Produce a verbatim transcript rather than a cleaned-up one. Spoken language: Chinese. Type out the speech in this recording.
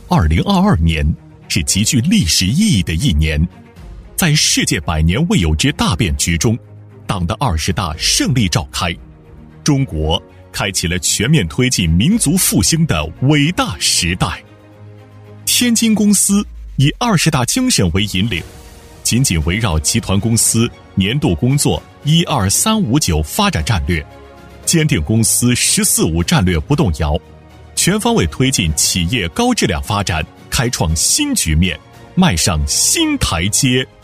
二零二二年是极具历史意义的一年，在世界百年未有之大变局中，党的二十大胜利召开，中国开启了全面推进民族复兴的伟大时代。天津公司以二十大精神为引领，紧紧围绕集团公司年度工作一二三五九发展战略，坚定公司十四五战略不动摇，全方位推进企业高质量发展，开创新局面，迈上新台阶。